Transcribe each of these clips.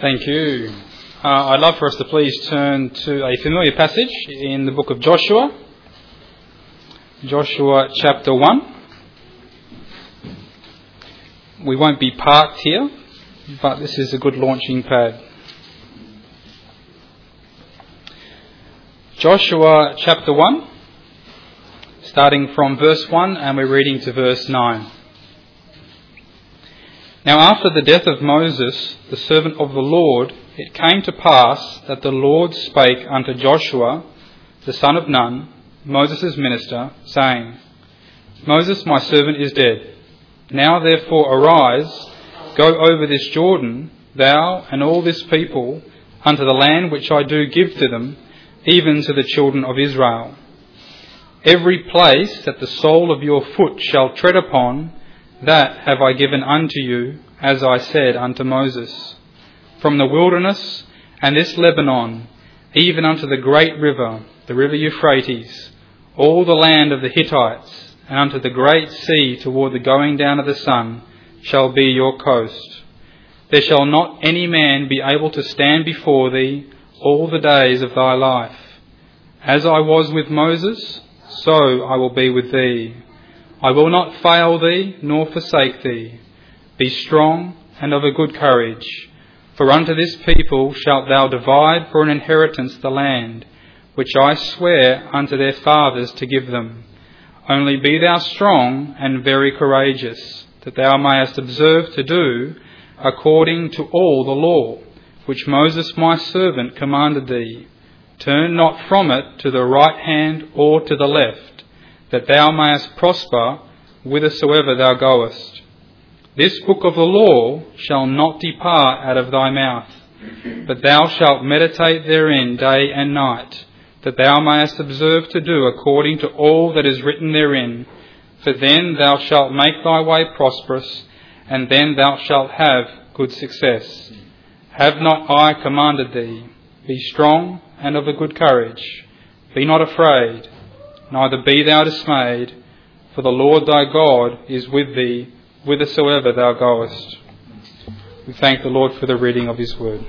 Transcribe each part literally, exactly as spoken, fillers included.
Thank you. Uh, I'd love for us to please turn to a familiar passage in the book of Joshua. Joshua chapter one. We won't be parked here, but this is a good launching pad. Joshua chapter one, starting from verse one, and we're reading to verse nine. Now after the death of Moses, the servant of the Lord, it came to pass that the Lord spake unto Joshua, the son of Nun, Moses' minister, saying, Moses my servant is dead. Now therefore arise, go over this Jordan, thou and all this people, unto the land which I do give to them, even to the children of Israel. Every place that the sole of your foot shall tread upon, that have I given unto you, as I said unto Moses. From the wilderness and this Lebanon, even unto the great river, the river Euphrates, all the land of the Hittites, and unto the great sea toward the going down of the sun, shall be your coast. There shall not any man be able to stand before thee all the days of thy life. As I was with Moses, so I will be with thee. I will not fail thee, nor forsake thee. Be strong and of a good courage. For unto this people shalt thou divide for an inheritance the land, which I swear unto their fathers to give them. Only be thou strong and very courageous, that thou mayest observe to do according to all the law, which Moses my servant commanded thee. Turn not from it to the right hand or to the left, that thou mayest prosper whithersoever thou goest. This book of the law shall not depart out of thy mouth, but thou shalt meditate therein day and night, that thou mayest observe to do according to all that is written therein. For then thou shalt make thy way prosperous, and then thou shalt have good success. Have not I commanded thee? Be strong and of a good courage. Be not afraid, neither be thou dismayed, for the Lord thy God is with thee whithersoever thou goest. We thank the Lord for the reading of his word.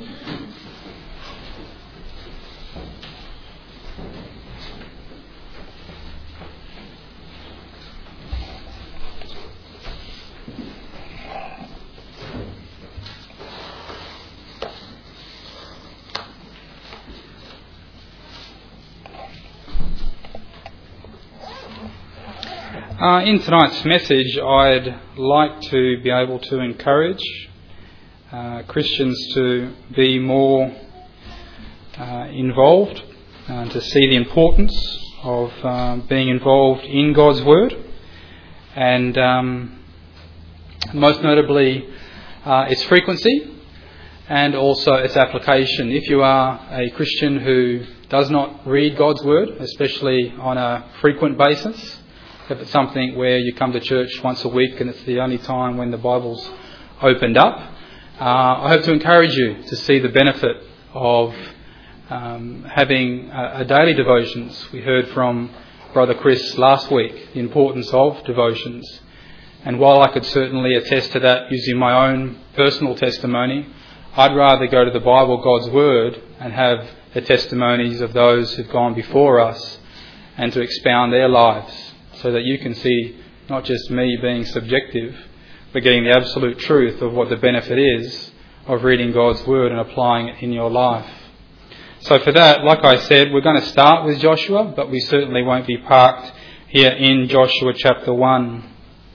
Uh, in tonight's message, I'd like to be able to encourage uh, Christians to be more uh, involved, uh, to see the importance of uh, being involved in God's Word, and um, most notably uh, its frequency and also its application. If you are a Christian who does not read God's Word, especially on a frequent basis, if it's something where you come to church once a week and it's the only time when the Bible's opened up, uh, I hope to encourage you to see the benefit of um, having a, a daily devotions. We heard from Brother Chris last week the importance of devotions. And while I could certainly attest to that using my own personal testimony, I'd rather go to the Bible, God's Word, and have the testimonies of those who've gone before us and to expound their lives, so that you can see not just me being subjective, but getting the absolute truth of what the benefit is of reading God's Word and applying it in your life. So for that, like I said, we're going to start with Joshua, but we certainly won't be parked here in Joshua chapter one.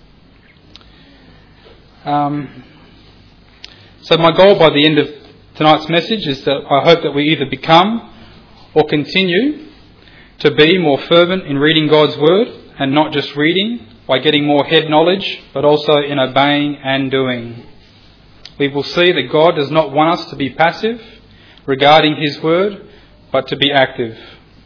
Um, so my goal by the end of tonight's message is that I hope that we either become or continue to be more fervent in reading God's Word, and not just reading, by getting more head knowledge, but also in obeying and doing. We will see that God does not want us to be passive regarding his word, but to be active.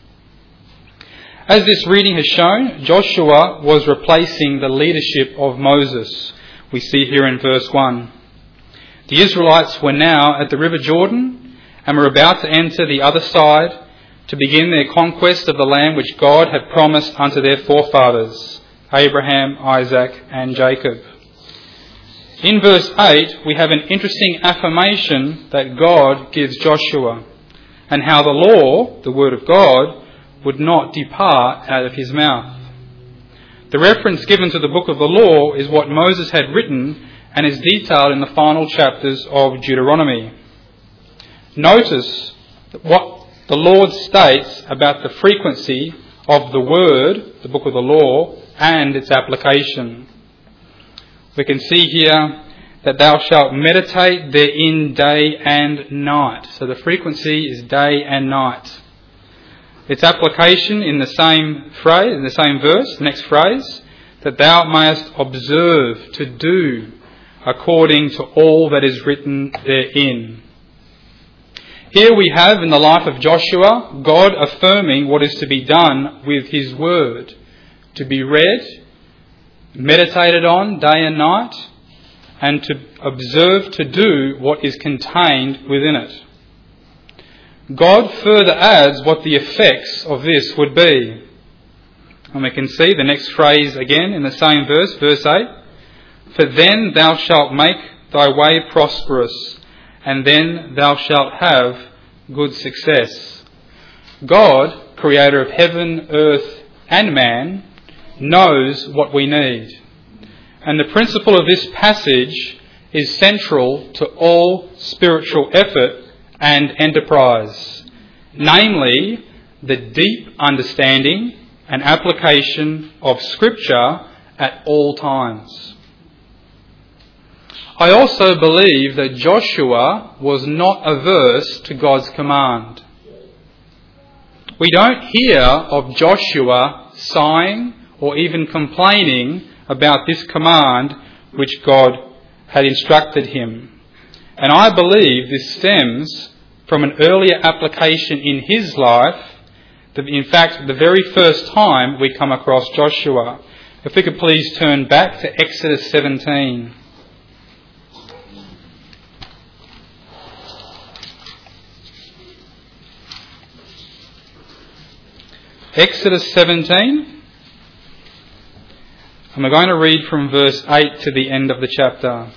As this reading has shown, Joshua was replacing the leadership of Moses. We see here in verse one. The Israelites were now at the river Jordan and were about to enter the other side, to begin their conquest of the land which God had promised unto their forefathers, Abraham, Isaac, and Jacob. In verse eight, we have an interesting affirmation that God gives Joshua, and how the law, the word of God, would not depart out of his mouth. The reference given to the book of the law is what Moses had written and is detailed in the final chapters of Deuteronomy. Notice what the Lord states about the frequency of the word, the book of the law, and its application. We can see here that thou shalt meditate therein day and night. So the frequency is day and night. Its application in the same phrase, in the same verse, next phrase, that thou mayest observe to do according to all that is written therein. Here we have in the life of Joshua, God affirming what is to be done with his word, to be read, meditated on day and night, and to observe to do what is contained within it. God further adds what the effects of this would be. And we can see the next phrase again in the same verse, verse eight. For then thou shalt make thy way prosperous, and then thou shalt have good success. God, creator of heaven, earth, and man, knows what we need. And the principle of this passage is central to all spiritual effort and enterprise, namely the deep understanding and application of Scripture at all times. I also believe that Joshua was not averse to God's command. We don't hear of Joshua sighing or even complaining about this command which God had instructed him. And I believe this stems from an earlier application in his life, that in fact the very first time we come across Joshua. If we could please turn back to Exodus seventeen. Exodus seventeen, and we're going to read from verse eight to the end of the chapter.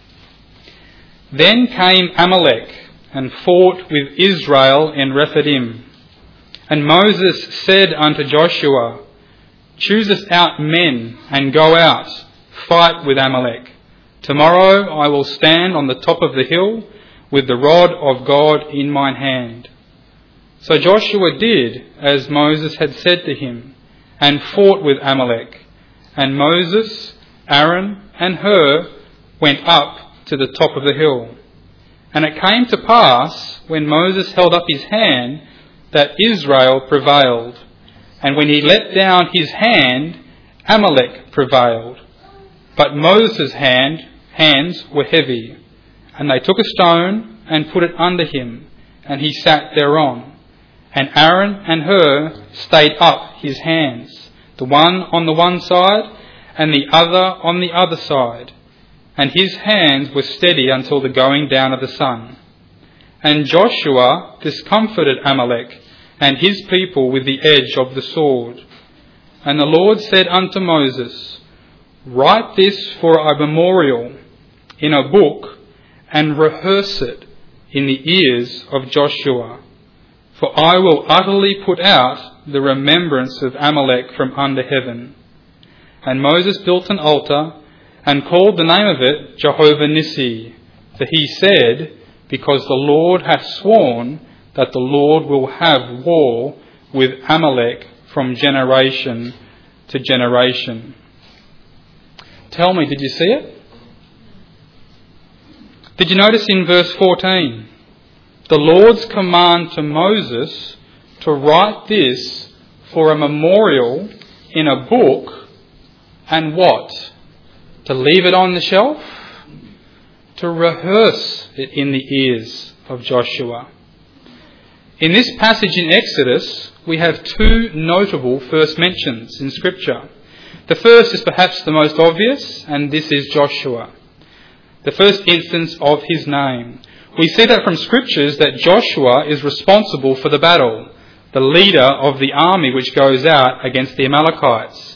Then came Amalek and fought with Israel in Rephidim. And Moses said unto Joshua, Choose us out men and go out, fight with Amalek. Tomorrow I will stand on the top of the hill with the rod of God in mine hand. So Joshua did as Moses had said to him, and fought with Amalek. And Moses, Aaron, and Hur went up to the top of the hill. And it came to pass, when Moses held up his hand, that Israel prevailed. And when he let down his hand, Amalek prevailed. But Moses' hand, hands were heavy. And they took a stone and put it under him, and he sat thereon. And Aaron and Hur stayed up his hands, the one on the one side and the other on the other side. And his hands were steady until the going down of the sun. And Joshua discomfited Amalek and his people with the edge of the sword. And the Lord said unto Moses, Write this for a memorial in a book, and rehearse it in the ears of Joshua. For I will utterly put out the remembrance of Amalek from under heaven. And Moses built an altar, and called the name of it Jehovah Nissi. For he said, Because the Lord hath sworn that the Lord will have war with Amalek from generation to generation. Tell me, did you see it? Did you notice in verse fourteen? The Lord's command to Moses to write this for a memorial in a book, and what? To leave it on the shelf? To rehearse it in the ears of Joshua. In this passage in Exodus, we have two notable first mentions in Scripture. The first is perhaps the most obvious, and this is Joshua, the first instance of his name. We see that from Scriptures that Joshua is responsible for the battle, the leader of the army which goes out against the Amalekites.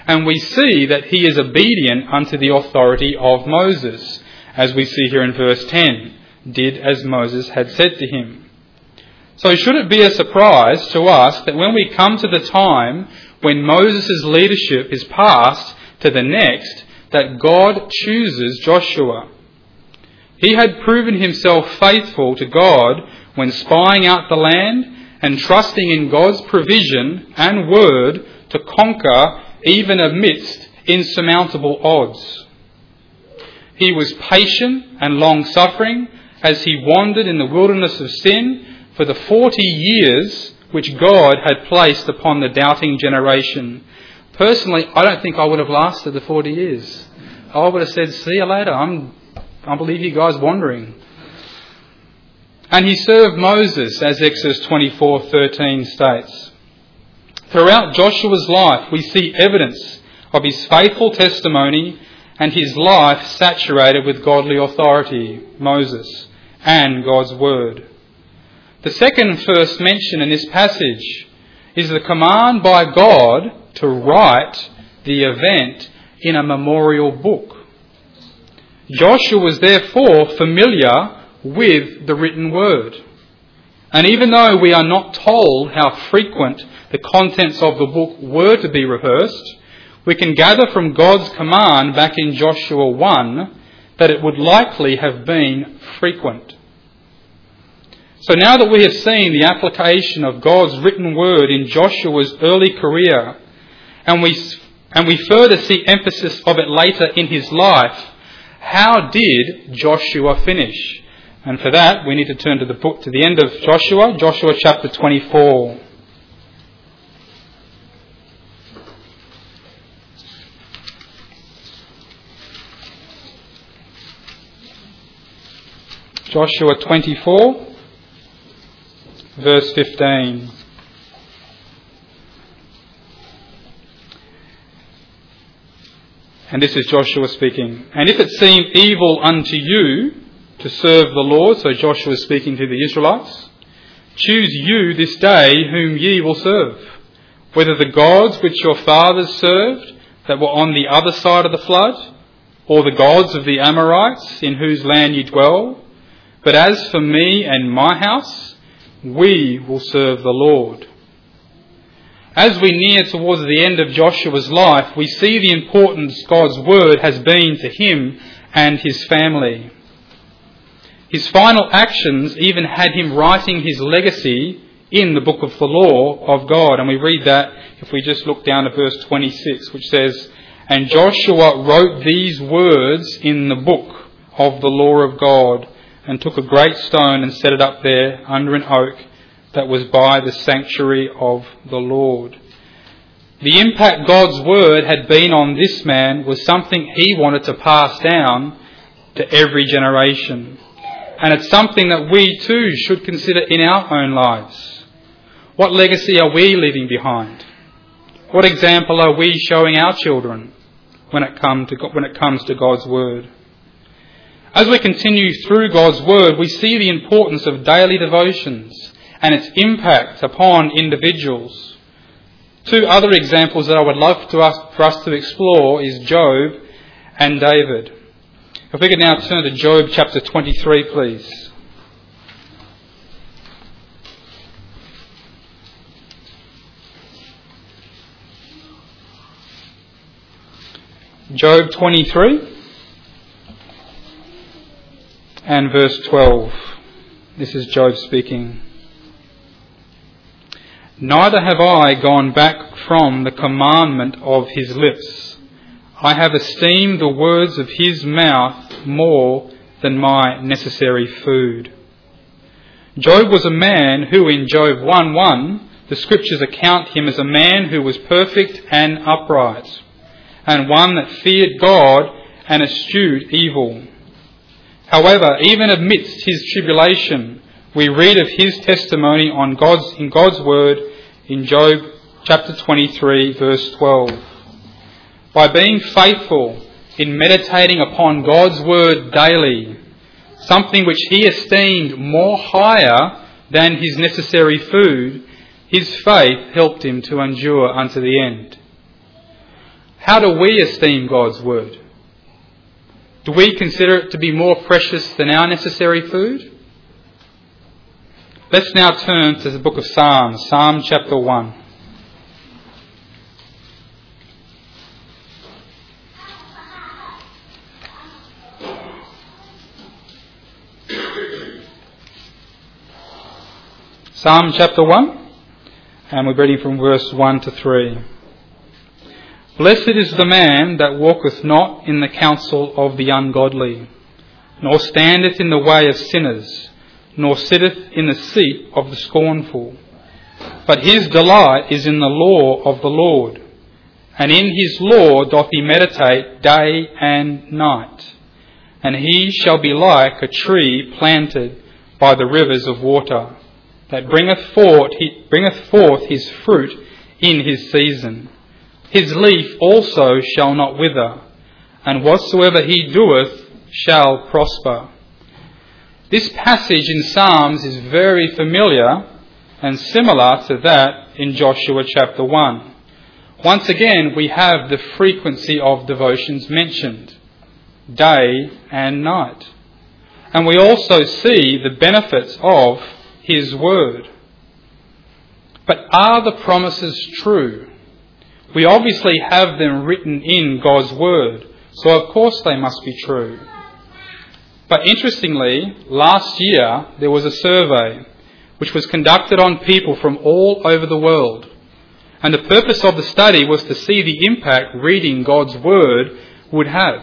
And we see that he is obedient unto the authority of Moses, as we see here in verse ten, did as Moses had said to him. So should it be a surprise to us that when we come to the time when Moses' leadership is passed to the next, that God chooses Joshua? He had proven himself faithful to God when spying out the land and trusting in God's provision and word to conquer even amidst insurmountable odds. He was patient and long-suffering as he wandered in the wilderness of sin for the forty years which God had placed upon the doubting generation. Personally, I don't think I would have lasted the forty years. I would have said, see you later, I'm, I believe you guys wandering. And he served Moses, as Exodus twenty-four thirteen states. Throughout Joshua's life, we see evidence of his faithful testimony and his life saturated with godly authority, Moses, and God's word. The second first mention in this passage is the command by God to write the event in a memorial book. Joshua was therefore familiar with the written word. And even though we are not told how frequent the contents of the book were to be rehearsed, we can gather from God's command back in Joshua one that it would likely have been frequent. So now that we have seen the application of God's written word in Joshua's early career, and we, and we further see emphasis of it later in his life, how did Joshua finish? And for that, we need to turn to the book, to the end of Joshua, Joshua chapter twenty-four. Joshua twenty-four, verse fifteen. And this is Joshua speaking. And if it seem evil unto you to serve the Lord, so Joshua is speaking to the Israelites, choose you this day whom ye will serve, whether the gods which your fathers served that were on the other side of the flood, or the gods of the Amorites in whose land ye dwell. But as for me and my house, we will serve the Lord. As we near towards the end of Joshua's life, we see the importance God's word has been to him and his family. His final actions even had him writing his legacy in the book of the law of God. And we read that if we just look down to verse twenty-six, which says, And Joshua wrote these words in the book of the law of God, and took a great stone and set it up there under an oak that was by the sanctuary of the Lord. The impact God's word had been on this man was something he wanted to pass down to every generation. And it's something that we too should consider in our own lives. What legacy are we leaving behind? What example are we showing our children when it come to when it comes to God's word? As we continue through God's word, we see the importance of daily devotions and its impact upon individuals. Two other examples that I would love to us, for us to explore is Job and David. If we could now turn to Job chapter twenty-three, please. Job twenty-three and verse twelve. This is Job speaking. Neither have I gone back from the commandment of his lips. I have esteemed the words of his mouth more than my necessary food. Job was a man who in Job one one, the scriptures account him as a man who was perfect and upright, and one that feared God and eschewed evil. However, even amidst his tribulation, we read of his testimony on God's, in God's word in Job chapter twenty-three, verse twelve. By being faithful in meditating upon God's word daily, something which he esteemed more higher than his necessary food, his faith helped him to endure unto the end. How do we esteem God's word? Do we consider it to be more precious than our necessary food? Let's now turn to the book of Psalms, Psalm chapter one. Psalm chapter one, and we're reading from verse one to three. Blessed is the man that walketh not in the counsel of the ungodly, nor standeth in the way of sinners, nor sitteth in the seat of the scornful. But his delight is in the law of the Lord, and in his law doth he meditate day and night. And he shall be like a tree planted by the rivers of water, that bringeth forth, he bringeth forth his fruit in his season. His leaf also shall not wither, and whatsoever he doeth shall prosper. This passage in Psalms is very familiar and similar to that in Joshua chapter one. Once again, we have the frequency of devotions mentioned, day and night. And we also see the benefits of His word. But are the promises true? We obviously have them written in God's word, so of course they must be true. But interestingly, last year there was a survey which was conducted on people from all over the world. And the purpose of the study was to see the impact reading God's word would have.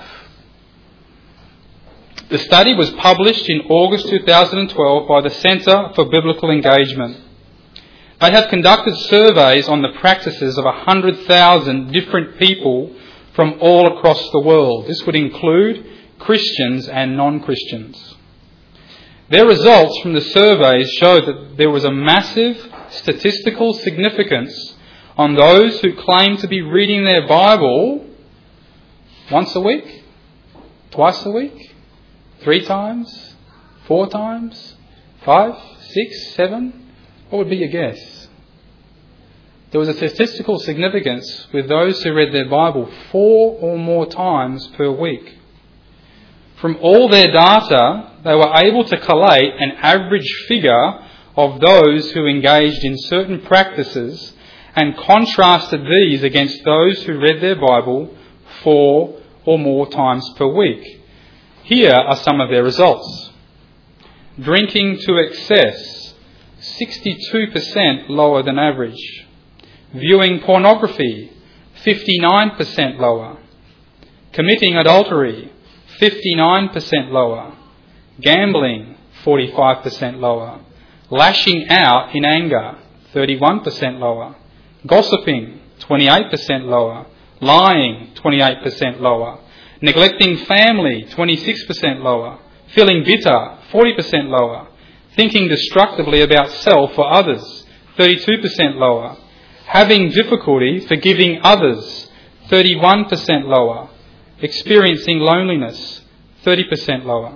The study was published in August two thousand twelve by the Centre for Biblical Engagement. They have conducted surveys on the practices of one hundred thousand different people from all across the world. This would include Christians and non-Christians. Their results from the surveys showed that there was a massive statistical significance on those who claim to be reading their Bible once a week, twice a week, three times, four times, five, six, seven. What would be your guess? There was a statistical significance with those who read their Bible four or more times per week. From all their data, they were able to collate an average figure of those who engaged in certain practices and contrasted these against those who read their Bible four or more times per week. Here are some of their results. Drinking to excess, sixty-two percent lower than average. Viewing pornography, fifty-nine percent lower. Committing adultery, fifty-nine percent lower. Gambling, forty-five percent lower. Lashing out in anger, thirty-one percent lower. Gossiping, twenty-eight percent lower. Lying, twenty-eight percent lower. Neglecting family, twenty-six percent lower. Feeling bitter, forty percent lower. Thinking destructively about self or others, thirty-two percent lower. Having difficulty forgiving others, thirty-one percent lower. Experiencing loneliness, thirty percent lower.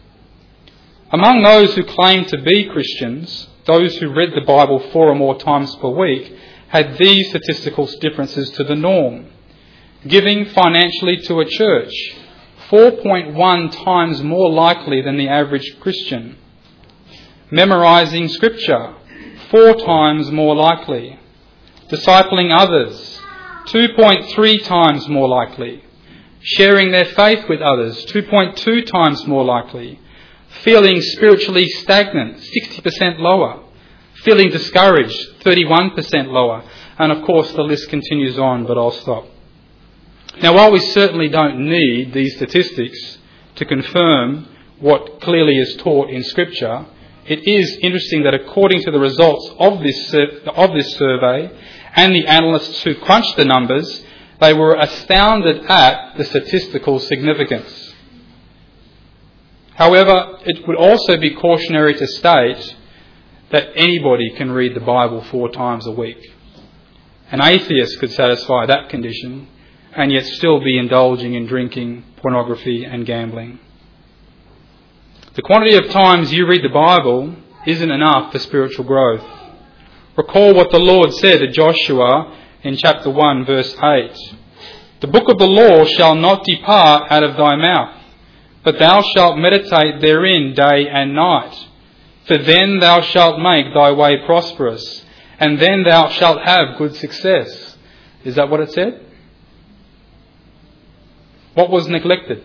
Among those who claim to be Christians, those who read the Bible four or more times per week had these statistical differences to the norm. Giving financially to a church, four point one times more likely than the average Christian. Memorising Scripture, four times more likely. Discipling others, two point three times more likely. Sharing their faith with others, two point two times more likely. Feeling spiritually stagnant, sixty percent lower. Feeling discouraged, thirty-one percent lower. And of course the list continues on, but I'll stop. Now, while we certainly don't need these statistics to confirm what clearly is taught in Scripture, it is interesting that according to the results of this, of this survey and the analysts who crunched the numbers, they were astounded at the statistical significance. However, it would also be cautionary to state that anybody can read the Bible four times a week. An atheist could satisfy that condition and yet still be indulging in drinking, pornography and gambling. The quantity of times you read the Bible isn't enough for spiritual growth. Recall what the Lord said to Joshua in chapter one, verse eight. The book of the law shall not depart out of thy mouth, but thou shalt meditate therein day and night. For then thou shalt make thy way prosperous, and then thou shalt have good success. Is that what it said? What was neglected?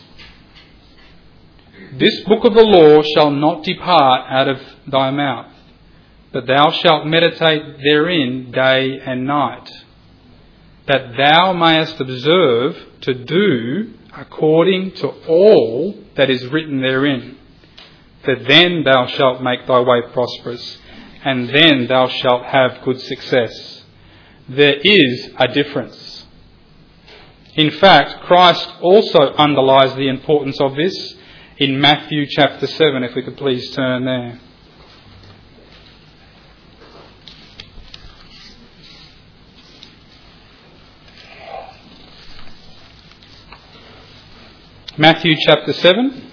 This book of the law shall not depart out of thy mouth, but thou shalt meditate therein day and night, that thou mayest observe to do according to all that is written therein. For then thou shalt make thy way prosperous, and then thou shalt have good success. There is a difference. In fact, Christ also underlies the importance of this in Matthew chapter seven, if we could please turn there. Matthew chapter seven,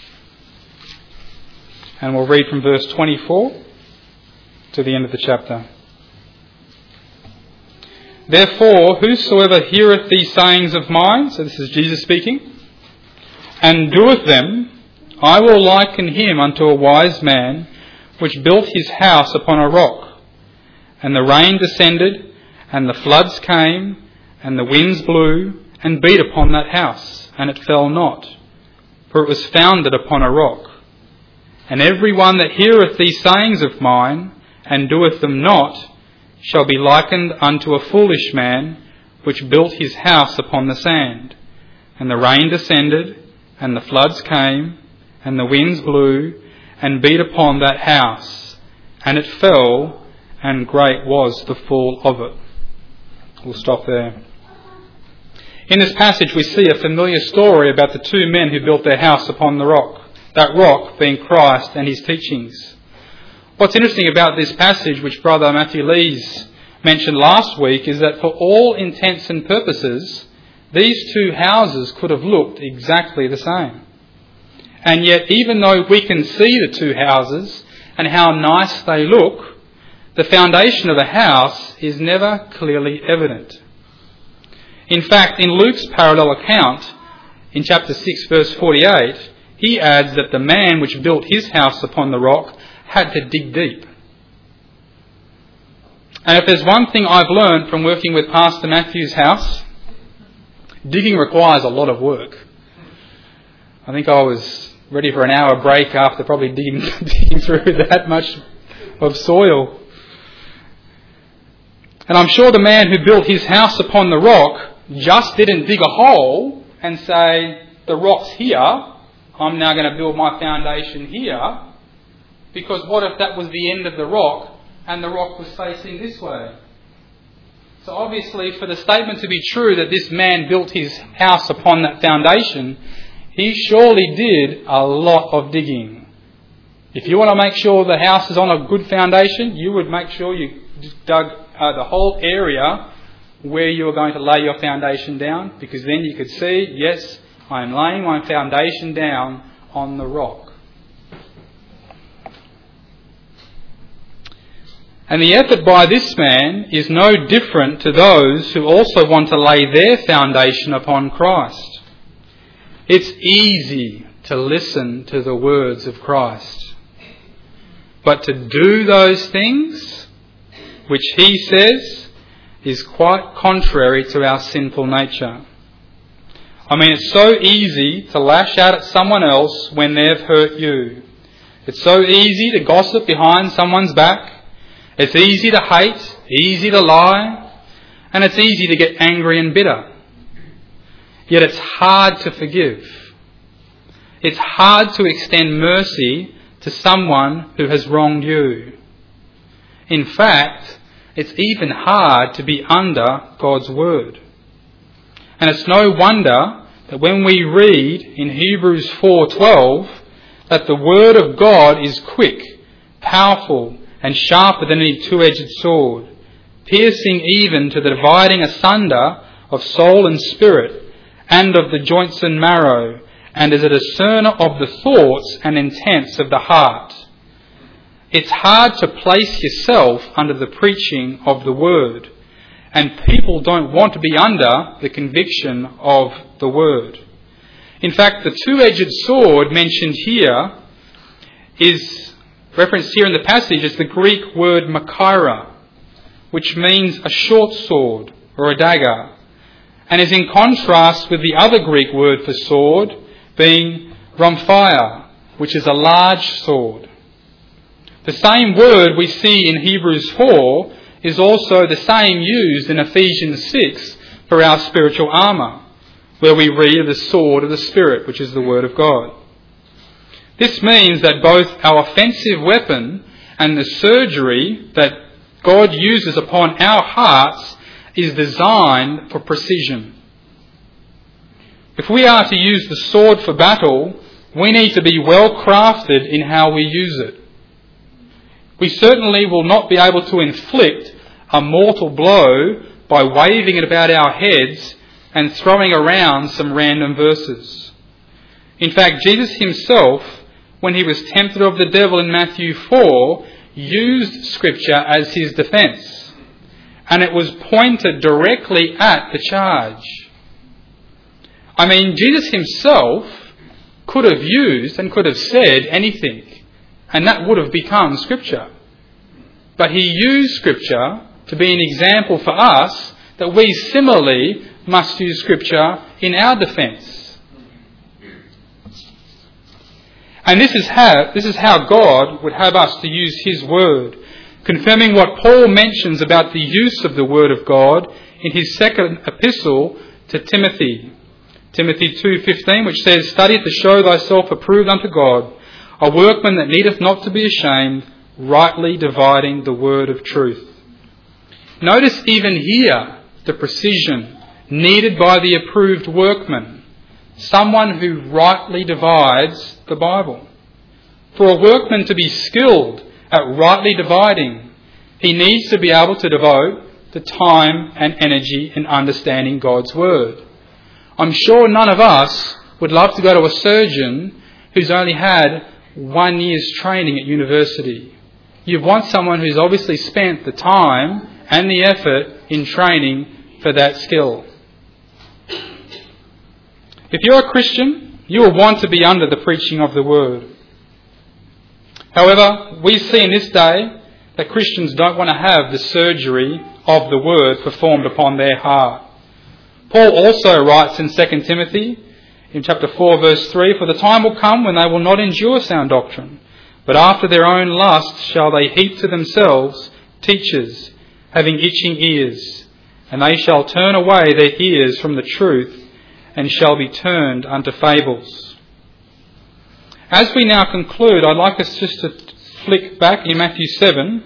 and we'll read from verse twenty-four to the end of the chapter. Therefore, whosoever heareth these sayings of mine, so this is Jesus speaking, and doeth them, I will liken him unto a wise man, which built his house upon a rock. And the rain descended, and the floods came, and the winds blew, and beat upon that house. And it fell not, for it was founded upon a rock. And every one that heareth these sayings of mine, and doeth them not, shall be likened unto a foolish man, which built his house upon the sand. And the rain descended, and the floods came, and the winds blew, and beat upon that house. And it fell, and great was the fall of it. We'll stop there. In this passage we see a familiar story about the two men who built their house upon the rock, that rock being Christ and his teachings. What's interesting about this passage, which Brother Matthew Lees mentioned last week, is that for all intents and purposes, these two houses could have looked exactly the same. And yet, even though we can see the two houses and how nice they look, the foundation of a house is never clearly evident. In fact, in Luke's parallel account, in chapter six, verse forty-eight, he adds that the man which built his house upon the rock had to dig deep. And if there's one thing I've learned from working with Pastor Matthew's house, digging requires a lot of work. I think I was ready for an hour break after probably digging, digging through that much of soil. And I'm sure the man who built his house upon the rock just didn't dig a hole and say, the rock's here, I'm now going to build my foundation here. Because what if that was the end of the rock and the rock was facing this way? So obviously, for the statement to be true that this man built his house upon that foundation, he surely did a lot of digging. If you want to make sure the house is on a good foundation, you would make sure you dug uh, the whole area where you were going to lay your foundation down, because then you could see, yes, I am laying my foundation down on the rock. And the effort by this man is no different to those who also want to lay their foundation upon Christ. It's easy to listen to the words of Christ, but to do those things which he says is quite contrary to our sinful nature. I mean, it's so easy to lash out at someone else when they've hurt you. It's so easy to gossip behind someone's back. It's easy to hate, easy to lie, and it's easy to get angry and bitter. Yet it's hard to forgive. It's hard to extend mercy to someone who has wronged you. In fact, it's even hard to be under God's word. And it's no wonder that when we read in Hebrews four twelve that the word of God is quick, powerful, and sharper than any two-edged sword, piercing even to the dividing asunder of soul and spirit, and of the joints and marrow, and is a discerner of the thoughts and intents of the heart. It's hard to place yourself under the preaching of the word, and people don't want to be under the conviction of the Word. In fact, the two-edged sword mentioned here is referenced here in the passage as the Greek word machaira, which means a short sword or a dagger, and is in contrast with the other Greek word for sword being rhomphaia, which is a large sword. The same word we see in Hebrews four is also the same used in Ephesians six for our spiritual armour, where we read the sword of the Spirit, which is the Word of God. This means that both our offensive weapon and the surgery that God uses upon our hearts is designed for precision. If we are to use the sword for battle, we need to be well crafted in how we use it. We certainly will not be able to inflict a mortal blow by waving it about our heads and throwing around some random verses. In fact, Jesus himself, when he was tempted of the devil in Matthew four, used Scripture as his defence, and it was pointed directly at the charge. I mean, Jesus himself could have used and could have said anything, and that would have become Scripture. But he used Scripture to be an example for us that we similarly must use Scripture in our defence. And this is how this is how God would have us to use His Word, confirming what Paul mentions about the use of the Word of God in his second epistle to Timothy. Timothy two fifteen, which says, "Study to show thyself approved unto God, a workman that needeth not to be ashamed, rightly dividing the word of truth." Notice even here the precision needed by the approved workman, someone who rightly divides the Bible. For a workman to be skilled at rightly dividing, he needs to be able to devote the time and energy in understanding God's Word. I'm sure none of us would love to go to a surgeon who's only had one year's training at university. You want someone who's obviously spent the time and the effort in training for that skill. If you're a Christian, you will want to be under the preaching of the Word. However, we see in this day that Christians don't want to have the surgery of the Word performed upon their heart. Paul also writes in Second Timothy, in chapter four, verse three, "For the time will come when they will not endure sound doctrine, but after their own lusts shall they heap to themselves teachers, having itching ears, and they shall turn away their ears from the truth, and shall be turned unto fables." As we now conclude, I'd like us just to flick back in Matthew seven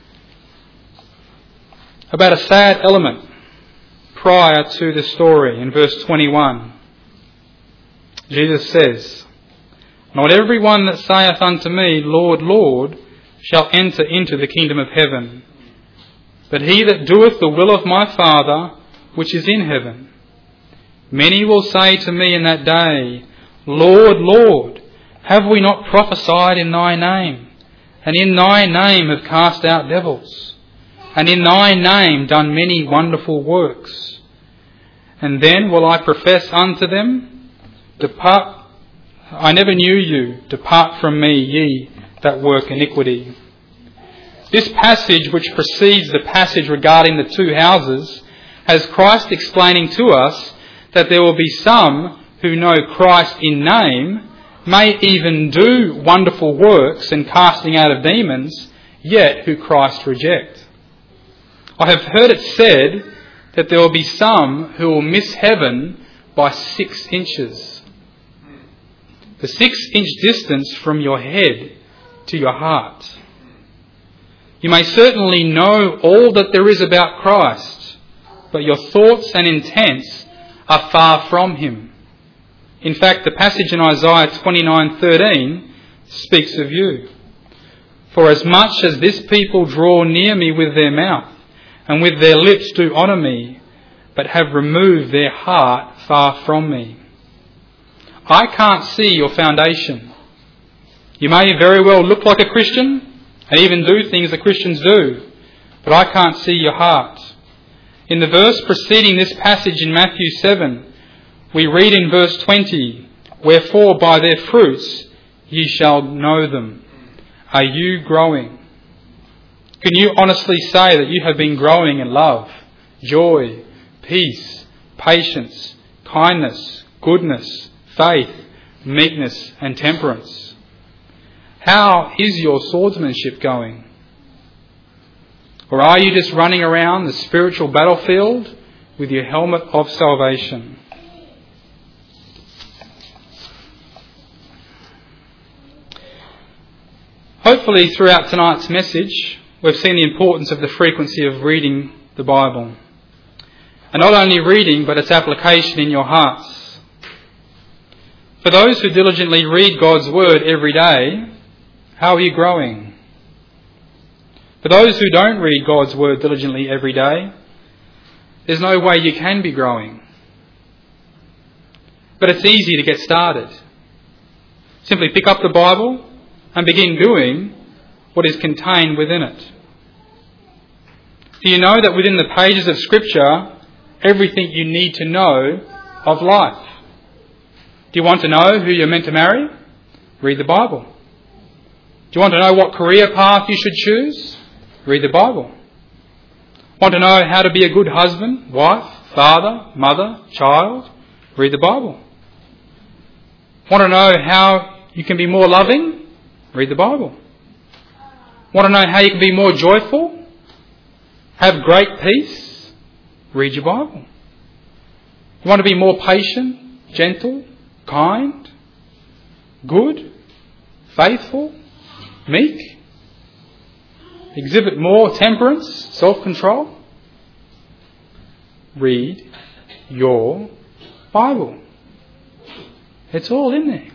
about a sad element prior to the story in verse twenty-one. Jesus says, "Not every one that saith unto me, Lord, Lord, shall enter into the kingdom of heaven, but he that doeth the will of my Father which is in heaven. Many will say to me in that day, Lord, Lord, have we not prophesied in thy name, and in thy name have cast out devils, and in thy name done many wonderful works? And then will I profess unto them, Depart, I never knew you, depart from me, ye that work iniquity." This passage, which precedes the passage regarding the two houses, has Christ explaining to us that there will be some who know Christ in name, may even do wonderful works and casting out of demons, yet who Christ reject. I have heard it said that there will be some who will miss heaven by six inches. The six-inch distance from your head to your heart. You may certainly know all that there is about Christ, but your thoughts and intents are far from Him. In fact, the passage in Isaiah twenty-nine thirteen speaks of you. "For as much as this people draw near me with their mouth, and with their lips do honour me, but have removed their heart far from me." I can't see your foundation. You may very well look like a Christian and even do things that Christians do, but I can't see your heart. In the verse preceding this passage in Matthew seven, we read in verse twenty, "Wherefore by their fruits ye shall know them." Are you growing? Can you honestly say that you have been growing in love, joy, peace, patience, kindness, goodness, faith, meekness and temperance? How is your swordsmanship going? Or are you just running around the spiritual battlefield with your helmet of salvation? Hopefully throughout tonight's message we've seen the importance of the frequency of reading the Bible. And not only reading, but its application in your hearts. For those who diligently read God's Word every day, how are you growing? For those who don't read God's Word diligently every day, there's no way you can be growing. But it's easy to get started. Simply pick up the Bible and begin doing what is contained within it. Do you know that within the pages of Scripture, everything you need to know of life? Do you want to know who you're meant to marry? Read the Bible. Do you want to know what career path you should choose? Read the Bible. Want to know how to be a good husband, wife, father, mother, child? Read the Bible. Want to know how you can be more loving? Read the Bible. Want to know how you can be more joyful? Have great peace? Read your Bible. You want to be more patient, gentle, kind, good, faithful, meek? Exhibit more temperance, self-control? Read your Bible. It's all in there.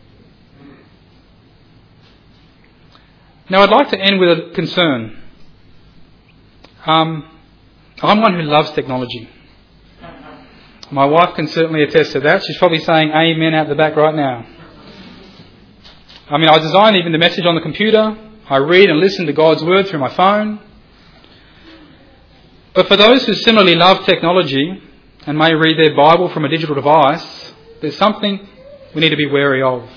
Now I'd like to end with a concern. Um, I'm one who loves technology. My wife can certainly attest to that. She's probably saying amen out the back right now. I mean, I design even the message on the computer. I read and listen to God's Word through my phone. But for those who similarly love technology and may read their Bible from a digital device, there's something we need to be wary of.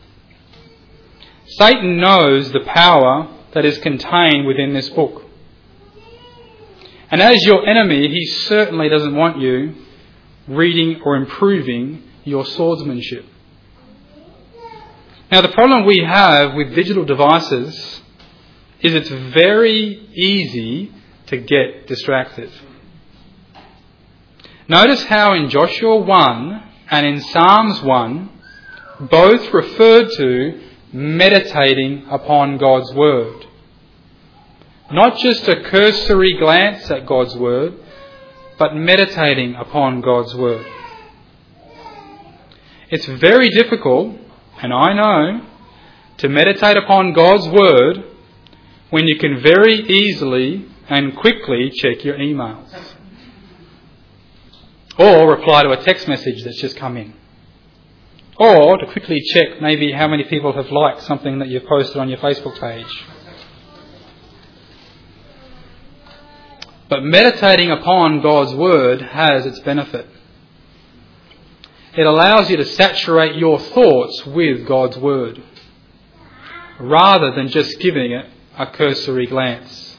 Satan knows the power that is contained within this book. And as your enemy, he certainly doesn't want you reading or improving your swordsmanship. Now, the problem we have with digital devices is it's very easy to get distracted. Notice how in Joshua one and in Psalms one, both referred to meditating upon God's Word. Not just a cursory glance at God's Word, but meditating upon God's Word. It's very difficult, and I know, to meditate upon God's Word when you can very easily and quickly check your emails. Or reply to a text message that's just come in. Or to quickly check maybe how many people have liked something that you've posted on your Facebook page. But meditating upon God's Word has its benefit. It allows you to saturate your thoughts with God's Word, rather than just giving it a cursory glance.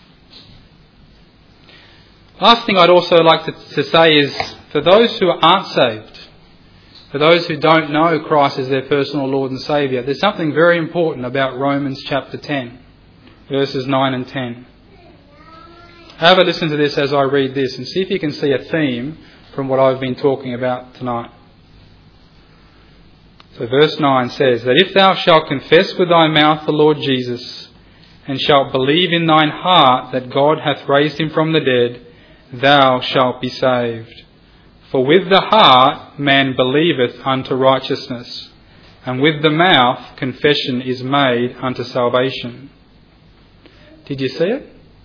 Last thing I'd also like to, to say is, for those who aren't saved, for those who don't know Christ as their personal Lord and Saviour, there's something very important about Romans chapter ten, verses nine and ten. Have a listen to this as I read this and see if you can see a theme from what I've been talking about tonight. So verse nine says that if thou shalt confess with thy mouth the Lord Jesus, and shalt believe in thine heart that God hath raised him from the dead, thou shalt be saved. For with the heart man believeth unto righteousness, and with the mouth confession is made unto salvation. Did you see it?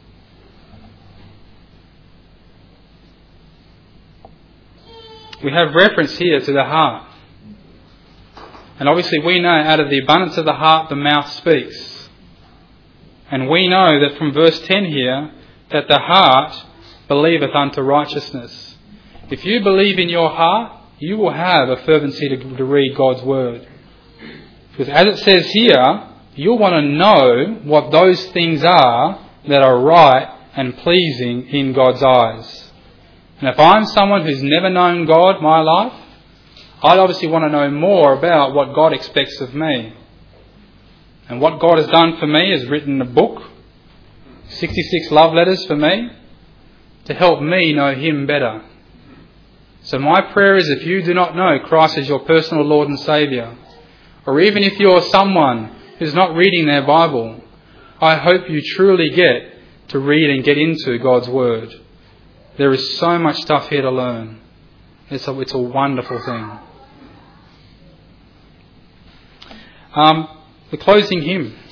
We have reference here to the heart. And obviously we know out of the abundance of the heart the mouth speaks. And we know that from verse ten here that the heart believeth unto righteousness. If you believe in your heart, you will have a fervency to, to read God's Word. Because as it says here, you'll want to know what those things are that are right and pleasing in God's eyes. And if I'm someone who's never known God my life, I'd obviously want to know more about what God expects of me. And what God has done for me is written a book, sixty-six love letters for me, to help me know Him better. So my prayer is, if you do not know Christ as your personal Lord and Saviour, or even if you're someone who's not reading their Bible, I hope you truly get to read and get into God's Word. There is so much stuff here to learn. It's a, it's a wonderful thing. Um, the closing hymn.